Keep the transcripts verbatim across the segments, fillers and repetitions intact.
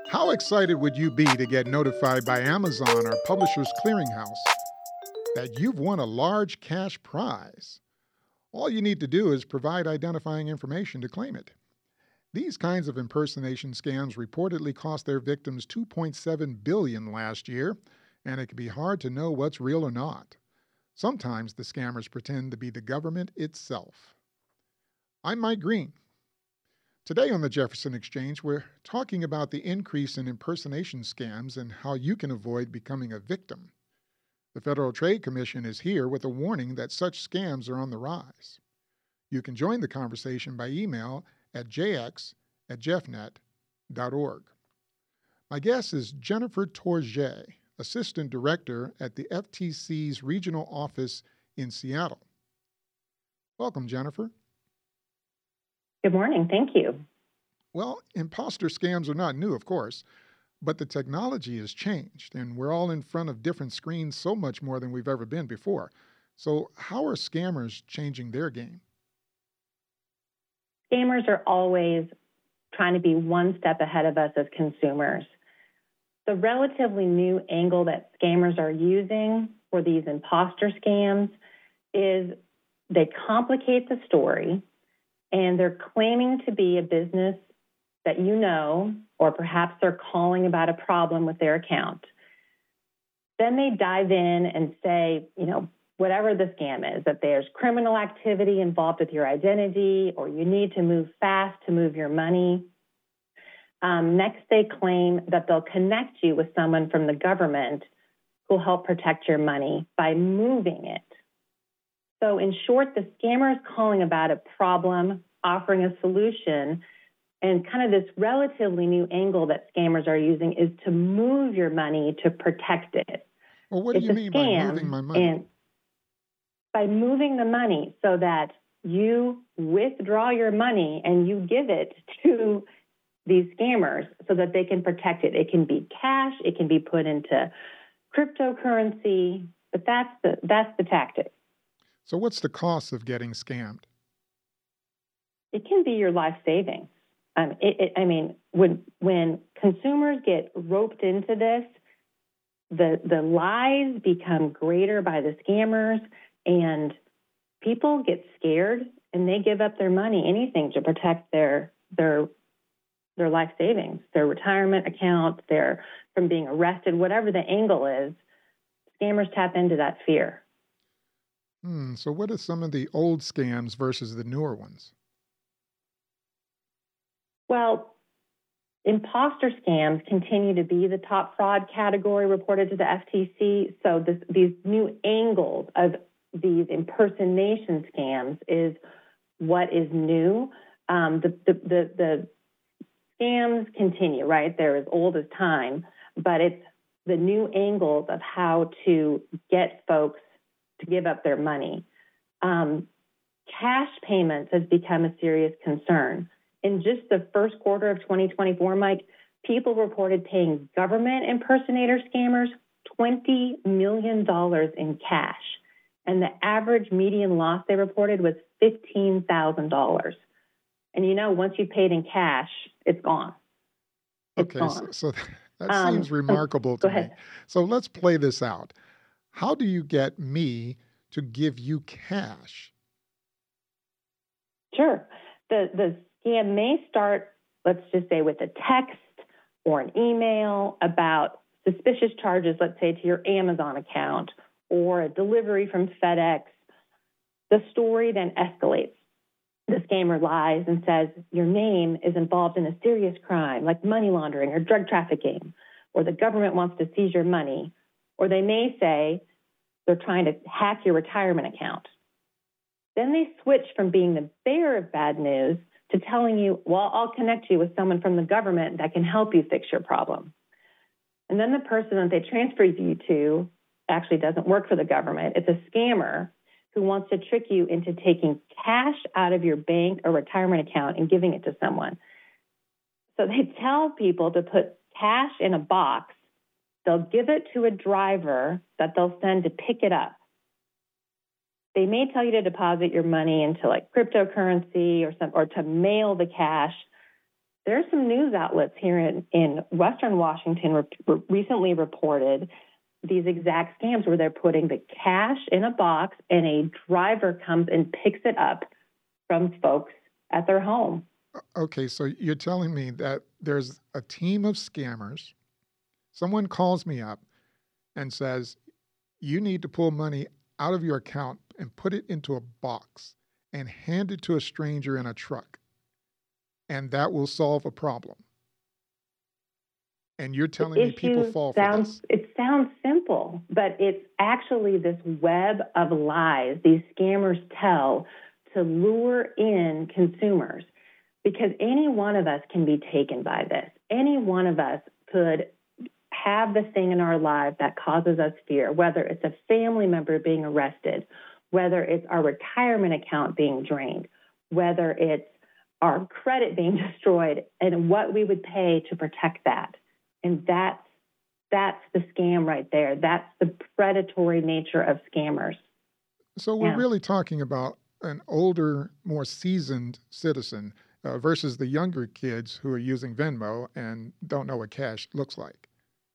How excited would you be to get notified by Amazon or Publishers Clearinghouse that you've won a large cash prize? All you need to do is provide identifying information to claim it. These kinds of impersonation scams reportedly cost their victims two point seven billion dollars last year, and it can be hard to know what's real or not. Sometimes the scammers pretend to be the government itself. I'm Mike Green. Today on the Jefferson Exchange, we're talking about the increase in impersonation scams and how you can avoid becoming a victim. The Federal Trade Commission is here with a warning that such scams are on the rise. You can join the conversation by email at j x at jeffnet dot org. My guest is Jennifer Tourget, Assistant Director at the F T C's Regional Office in Seattle. Welcome, Jennifer. Good morning. Thank you. Well, imposter scams are not new, of course, but the technology has changed, and we're all in front of different screens so much more than we've ever been before. So how are scammers changing their game? Scammers are always trying to be one step ahead of us as consumers. The relatively new angle that scammers are using for these imposter scams is they complicate the story, and they're claiming to be a business that you know, or perhaps they're calling about a problem with their account. Then they dive in and say, you know, whatever the scam is, that there's criminal activity involved with your identity, or you need to move fast to move your money. Um, next, they claim that they'll connect you with someone from the government who'll help protect your money by moving it. So in short, the scammer is calling about a problem, offering a solution, and kind of this relatively new angle that scammers are using is to move your money to protect it. Well, what do it's you mean by moving my money? And by moving the money so that you withdraw your money and you give it to these scammers so that they can protect it. It can be cash, it can be put into cryptocurrency, but that's the that's the tactic. So what's the cost of getting scammed? It can be your life savings. Um, it, it, I mean, when when consumers get roped into this, the the lies become greater by the scammers, and people get scared and they give up their money, anything to protect their their their life savings, their retirement account, their from being arrested, whatever the angle is. Scammers tap into that fear. Hmm, so what are some of the old scams versus the newer ones? Well, imposter scams continue to be the top fraud category reported to the F T C. So this, these new angles of these impersonation scams is what is new. Um, the, the, the, the scams continue, right? They're as old as time, but it's the new angles of how to get folks to give up their money. Um, cash payments has become a serious concern. In just the first quarter of twenty twenty-four, Mike, people reported paying government impersonator scammers twenty million dollars in cash. And the average median loss they reported was fifteen thousand dollars. And you know, once you paid in cash, it's gone. It's okay, gone. so, so that Um, seems remarkable go to me. ahead. So let's play this out. How do you get me to give you cash? Sure. The the scam may start, let's just say, with a text or an email about suspicious charges, let's say, to your Amazon account or a delivery from FedEx. The story then escalates. The scammer lies and says your name is involved in a serious crime like money laundering or drug trafficking, or the government wants to seize your money, or they may say they're trying to hack your retirement account. Then they switch from being the bearer of bad news to telling you, well, I'll connect you with someone from the government that can help you fix your problem. And then the person that they transfer you to actually doesn't work for the government. It's a scammer who wants to trick you into taking cash out of your bank or retirement account and giving it to someone. So they tell people to put cash in a box. They'll give it to a driver that they'll send to pick it up. They may tell you to deposit your money into like cryptocurrency or some, or to mail the cash. There's some news outlets here in, in Western Washington re- recently reported these exact scams where they're putting the cash in a box and a driver comes and picks it up from folks at their home. Okay, so you're telling me that there's a team of scammers. Someone calls me up and says, you need to pull money out of your account and put it into a box and hand it to a stranger in a truck, and that will solve a problem. And you're telling me people fall sounds, for this. It sounds simple, but it's actually this web of lies these scammers tell to lure in consumers, because any one of us can be taken by this. Any one of us could have the thing in our life that causes us fear, whether it's a family member being arrested, whether it's our retirement account being drained, whether it's our credit being destroyed, and what we would pay to protect that. And that's that's the scam right there. That's the predatory nature of scammers. So we're Yeah. really talking about an older, more seasoned citizen uh, versus the younger kids who are using Venmo and don't know what cash looks like.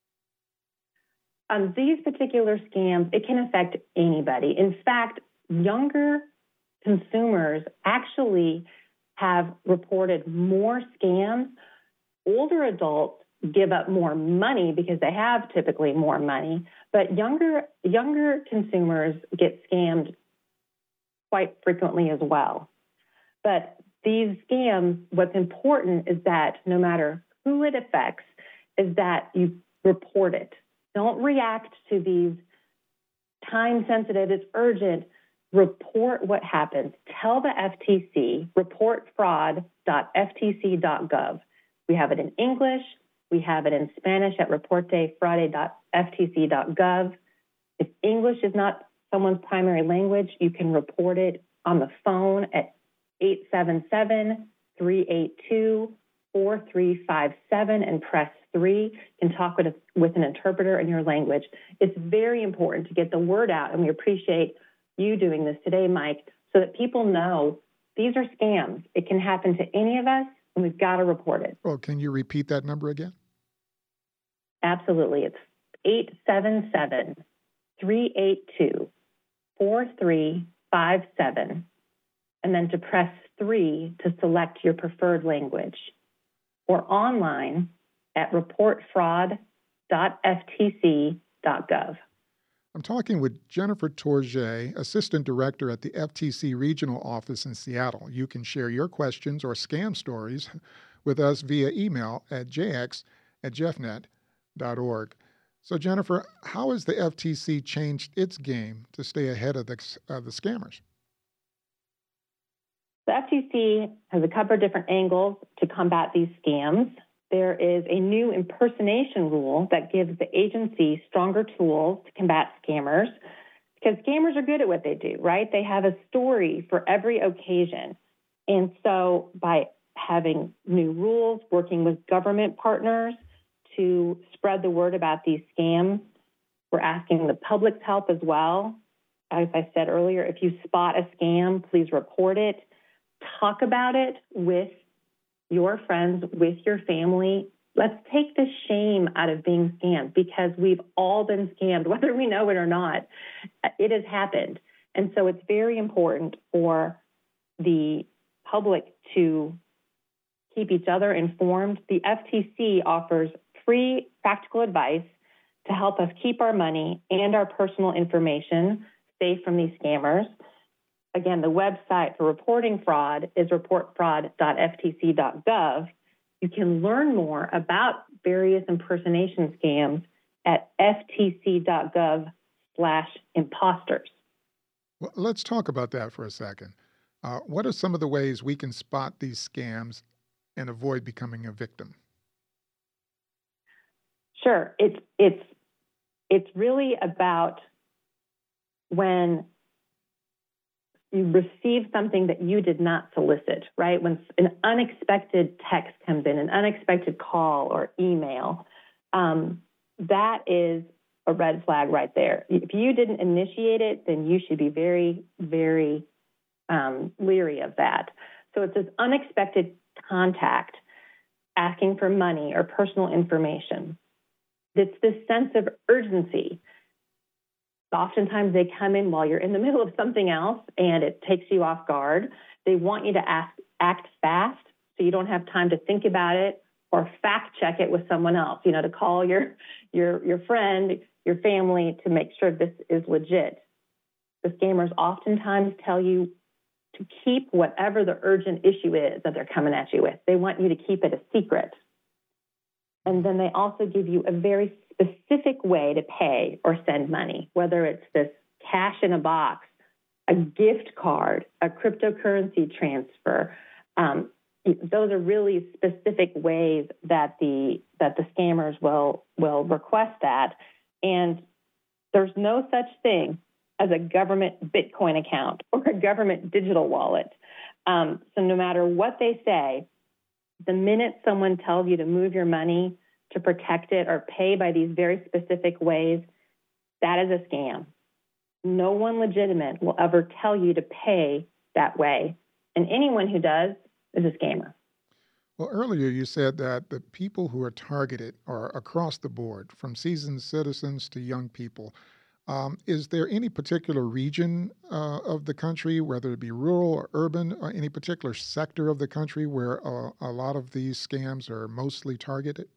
On these particular scams, it can affect anybody. In fact, younger consumers actually have reported more scams. Older adults give up more money because they have typically more money, but younger younger consumers get scammed quite frequently as well. But these scams, what's important is that no matter who it affects, is that you report it. Don't react to these time sensitive, it's urgent. Report what happens. Tell the F T C, report fraud dot f t c dot gov. We have it in English. We have it in Spanish at reporte fraude dot f t c dot gov. If English is not someone's primary language, you can report it on the phone at eight seven seven, three eight two, four three five seven and press three. You can talk with, a, with an interpreter in your language. It's very important to get the word out, and we appreciate you doing this today, Mike, so that people know these are scams. It can happen to any of us, and we've got to report it. Well, can you repeat that number again? Absolutely. It's eight seven seven, three eight two, four three five seven, and then to press three to select your preferred language, or online at report fraud dot f t c dot gov. I'm talking with Jennifer Tourget, Assistant Director at the F T C Regional Office in Seattle. You can share your questions or scam stories with us via email at j x at jeff net dot org. So, Jennifer, how has the F T C changed its game to stay ahead of the, uh, the scammers? The F T C has a couple of different angles to combat these scams. There is a new impersonation rule that gives the agency stronger tools to combat scammers, because scammers are good at what they do, right? They have a story for every occasion. And so by having new rules, working with government partners to spread the word about these scams, we're asking the public's help as well. As I said earlier, if you spot a scam, please report it. Talk about it with your friends, with your family. Let's take the shame out of being scammed, because we've all been scammed, whether we know it or not. It has happened. And so it's very important for the public to keep each other informed. The F T C offers free practical advice to help us keep our money and our personal information safe from these scammers. Again, the website for reporting fraud is report fraud dot f t c dot gov. You can learn more about various impersonation scams at f t c dot gov slash imposters. Well, let's talk about that for a second. Uh, what are some of the ways we can spot these scams and avoid becoming a victim? Sure. It's it's it's really about when you receive something that you did not solicit, right? When an unexpected text comes in, an unexpected call or email, um, that is a red flag right there. If you didn't initiate it, then you should be very, very um, leery of that. So it's this unexpected contact. asking for money or personal information. It's this sense of urgency. Oftentimes they come in while you're in the middle of something else and it takes you off guard. They want you to ask, act fast so you don't have time to think about it or fact check it with someone else, you know, to call your, your, your friend, your family to make sure this is legit. The scammers oftentimes tell you to keep whatever the urgent issue is that they're coming at you with. They want you to keep it a secret. And then they also give you a very specific way to pay or send money, whether it's this cash in a box, a gift card, a cryptocurrency transfer. Um, those are really specific ways that the that the scammers will will request that. And there's no such thing as a government Bitcoin account or a government digital wallet. Um, so no matter what they say, the minute someone tells you to move your money to protect it or pay by these very specific ways, that is a scam. No one legitimate will ever tell you to pay that way. And anyone who does is a scammer. Well, earlier you said that the people who are targeted are across the board, from seasoned citizens to young people. Um, is there any particular region uh, of the country, whether it be rural or urban, or any particular sector of the country where uh, a lot of these scams are mostly targeted?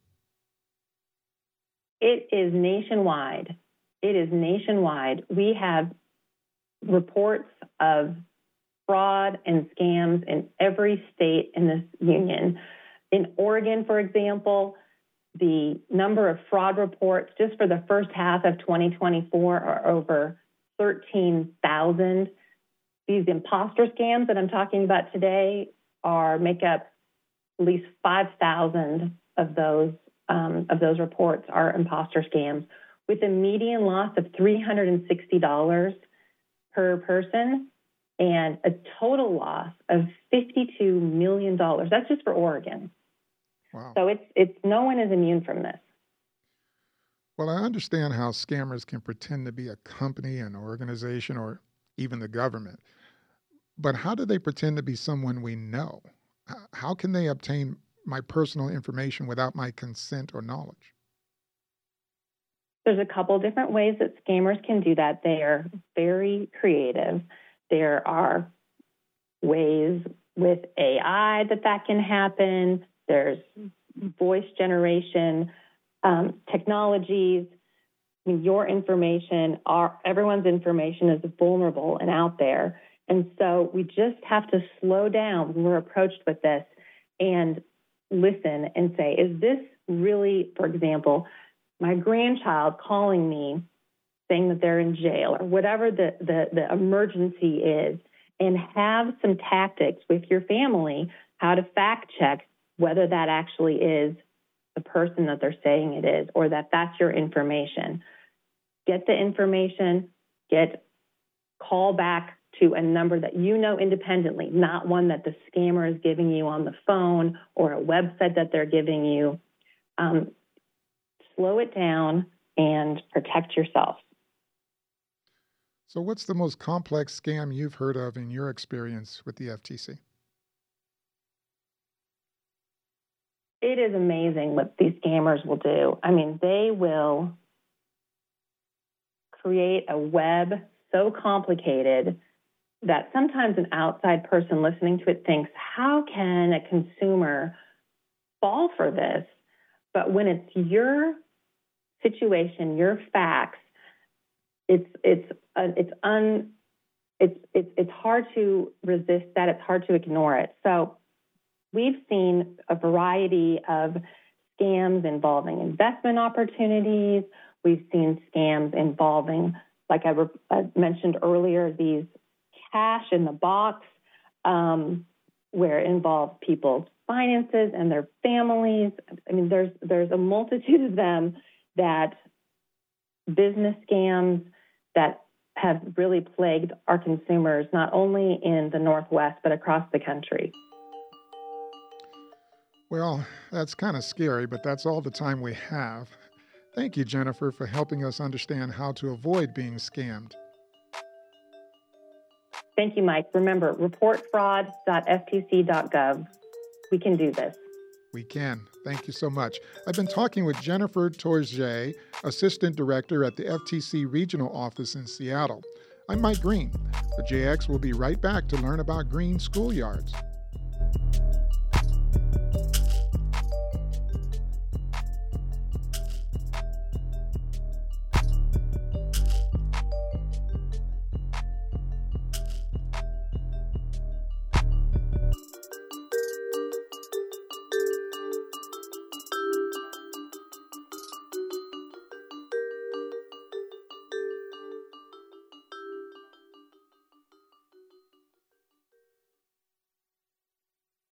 It is nationwide. It is nationwide. We have reports of fraud and scams in every state in this union. In Oregon, for example, the number of fraud reports just for the first half of twenty twenty-four are over thirteen thousand. These imposter scams that I'm talking about today are make up at least five thousand of those um, of those reports are imposter scams, with a median loss of three hundred sixty dollars per person and a total loss of fifty-two million dollars. That's just for Oregon. Wow. So it's it's no one is immune from this. Well, I understand how scammers can pretend to be a company, an organization, or even the government. But how do they pretend to be someone we know? H- How can they obtain my personal information without my consent or knowledge? There's a couple different ways that scammers can do that. They are very creative. There are ways with A I that that can happen. There's voice generation um, technologies. I mean, your information, our, everyone's information is vulnerable and out there. And so we just have to slow down when we're approached with this and listen and say, is this really, for example, my grandchild calling me saying that they're in jail or whatever the, the, the emergency is, and have some tactics with your family, how to fact check whether that actually is the person that they're saying it is, or that that's your information. Get the information, get call back to a number that you know independently, not one that the scammer is giving you on the phone or a website that they're giving you. Um, slow it down and protect yourself. So, what's the most complex scam you've heard of in your experience with the F T C? It is amazing what these scammers will do. I mean, they will create a web so complicated that sometimes an outside person listening to it thinks, how can a consumer fall for this? But when it's your situation, your facts, it's it's uh, it's un it's it's it's hard to resist that. It's hard to ignore it. So we've seen a variety of scams involving investment opportunities. We've seen scams involving, like I, re- I mentioned earlier, these cash in the box, um, where it involves people's finances and their families. I mean, there's there's a multitude of them, that business scams that have really plagued our consumers, not only in the Northwest, but across the country. Well, that's kind of scary, but that's all the time we have. Thank you, Jennifer, for helping us understand how to avoid being scammed. Thank you, Mike. Remember, report fraud dot f t c dot gov. We can do this. We can. Thank you so much. I've been talking with Jennifer Tourget, Assistant Director at the F T C Regional Office in Seattle. I'm Mike Green. The J X will be right back to learn about green schoolyards.